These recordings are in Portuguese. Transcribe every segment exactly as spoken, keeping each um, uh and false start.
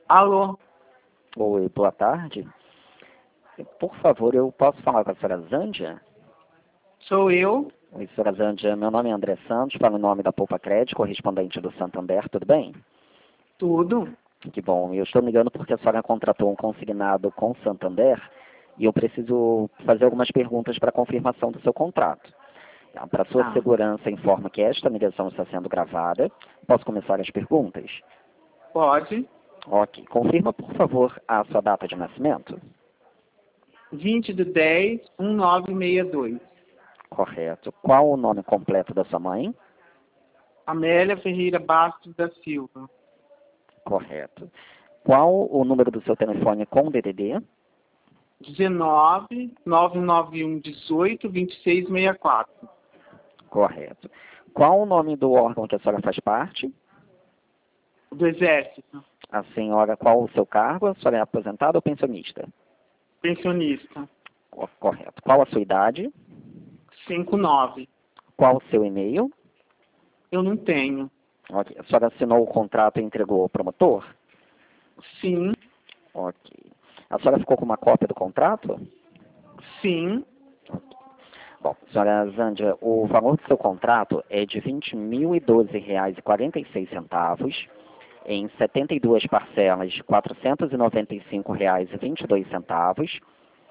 Alô? Oi, boa tarde. Por favor, eu posso falar com a senhora Zândia? Sou eu? Oi, senhora Zândia, meu nome é André Santos, falo em nome da Poupa Crédito, correspondente do Santander, tudo bem? Tudo. Que bom, eu estou ligando porque a senhora contratou um consignado com o Santander e eu preciso fazer algumas perguntas para confirmação do seu contrato. Então, para sua Ah, segurança, informo que esta ligação está sendo gravada. Posso começar as perguntas? pode. Ok. Confirma, por favor, a sua data de nascimento. vinte de dez, nove seis dois. Correto. Qual o nome completo da sua mãe? Amélia Ferreira Bastos da Silva. Correto. Qual o número do seu telefone com D D D? dezenove, nove nove um, dezoito, vinte e seis sessenta e quatro. Correto. Qual o nome do órgão que a senhora faz parte? Do Exército. A senhora, qual o seu cargo? A senhora é aposentada ou pensionista? Pensionista. Co- Correto. Qual a sua idade? cinquenta e nove. Qual o seu e-mail? Eu não tenho. Ok. A senhora assinou o contrato e entregou ao promotor? Sim. Ok. A senhora ficou com uma cópia do contrato? Sim. Bom, senhora Zândia, o valor do seu contrato é de vinte mil e doze reais e quarenta e seis centavos, em setenta e duas parcelas de quatrocentos e noventa e cinco reais e vinte e dois centavos.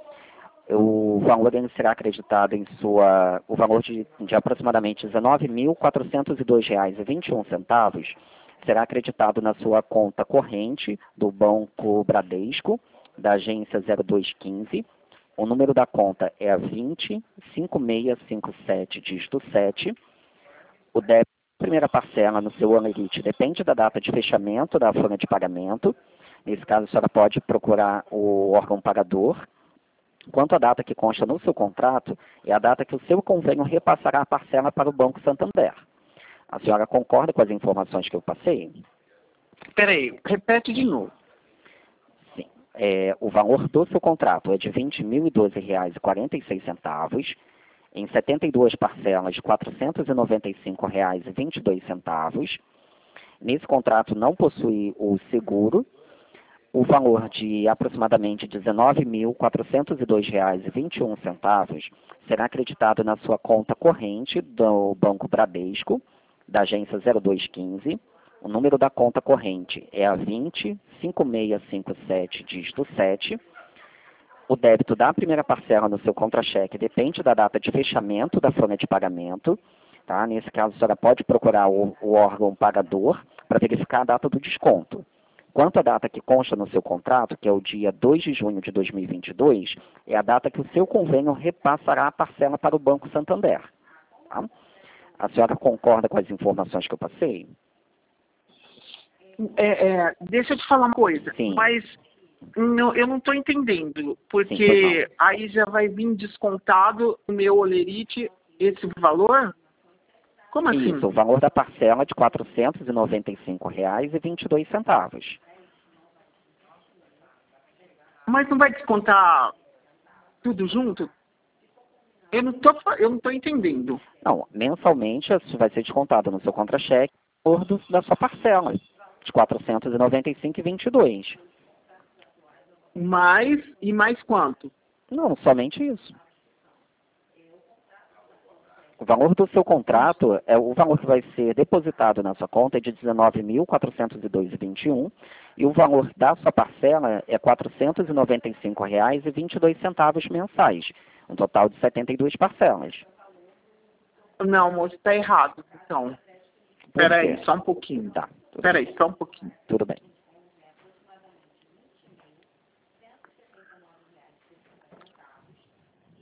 O valor ele será acreditado em sua, o valor de, de aproximadamente dezenove mil quatrocentos e dois reais e vinte e um centavos será acreditado na sua conta corrente do Banco Bradesco, da agência zero dois quinze. O número da conta é a vinte, cinco seis cinco sete, dígito sete. O débito da primeira parcela no seu ano elite depende da data de fechamento da folha de pagamento. Nesse caso, a senhora pode procurar o órgão pagador. Quanto à data que consta no seu contrato, é a data que o seu convênio repassará a parcela para o Banco Santander. A senhora concorda com as informações que eu passei? Peraí, repete de novo. Sim. É, o valor do seu contrato é de vinte mil e doze reais e quarenta e seis centavos, em setenta e duas parcelas de quatrocentos e noventa e cinco reais e vinte e dois centavos. Nesse contrato não possui o seguro. O valor de aproximadamente dezenove mil quatrocentos e dois reais e vinte e um centavos será acreditado na sua conta corrente do Banco Bradesco, da agência zero dois quinze. O número da conta corrente é a vinte, cinco seis cinco sete, dígito sete. O débito da primeira parcela no seu contra-cheque depende da data de fechamento da folha de pagamento. Tá? Nesse caso, a senhora pode procurar o, o órgão pagador para verificar a data do desconto. Quanto à data que consta no seu contrato, que é o dia dois de junho de dois mil e vinte e dois, é a data que o seu convênio repassará a parcela para o Banco Santander. Tá? A senhora concorda com as informações que eu passei? É, é, deixa eu te falar uma coisa. Sim. Mas não, eu não estou entendendo. Sim, Porque pois aí já vai vir descontado no meu olerite esse valor? Como assim? Isso, o valor da parcela é de quatrocentos e noventa e cinco reais e vinte e dois centavos. Mas não vai descontar tudo junto? Eu não tô, fa- eu não tô entendendo. Não, mensalmente isso vai ser descontado no seu contra-cheque o valor do- da sua parcela, de quatrocentos e noventa e cinco reais e vinte e dois centavos. Mais e mais quanto? Não, somente isso. O valor do seu contrato, é o valor que vai ser depositado na sua conta é de dezenove mil quatrocentos e dois reais e vinte e um centavos e o valor da sua parcela é quatrocentos e noventa e cinco reais e vinte e dois centavos mensais, um total de setenta e duas parcelas. Não, moço, tá errado. Então, Por peraí, quê? só um pouquinho. Tá, tudo Peraí, bem. só um pouquinho. Tudo bem.